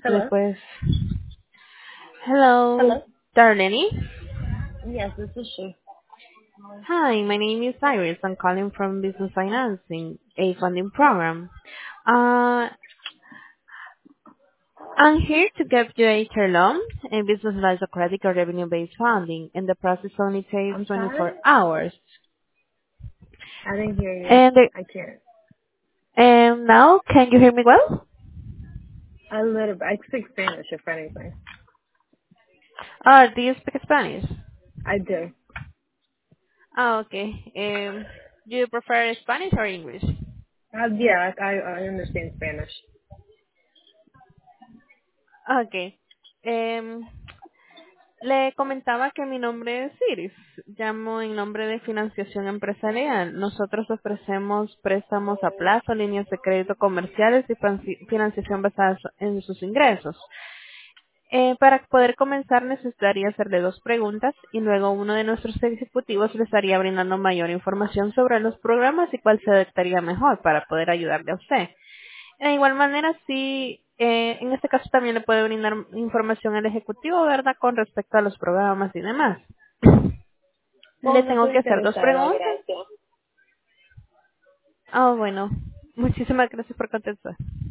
Hello? Después, hello, Hello? Darlene. Yes, this is she. Hi, my name is Iris. I'm calling from Business Financing, a funding program. Uh, I'm here to give you a term loan, a business lies of credit or revenue-based funding, and the process only takes I'm 24 sorry? hours. I didn't hear you. And, I can't. and now, can you hear me well? I speak Spanish if anything. Do you speak Spanish? I do. Oh, okay. Do you prefer Spanish or English? Yeah, I understand Spanish. Okay. Em, Le comentaba que mi nombre es Iris. Llamo en nombre de Financiación Empresarial. Nosotros ofrecemos préstamos a plazo, líneas de crédito comerciales y financiación basada en sus ingresos. Para poder comenzar necesitaría hacerle dos preguntas y luego uno de nuestros ejecutivos le estaría brindando mayor información sobre los programas y cuál se adaptaría mejor para poder ayudarle a usted. De igual manera, sí, en este caso también le puede brindar información al ejecutivo, ¿verdad? Con respecto a los programas y demás. Well, Le no tengo estoy que hacer dos interesada, preguntas. gracias. Ah, bueno. Muchísimas gracias por contestar.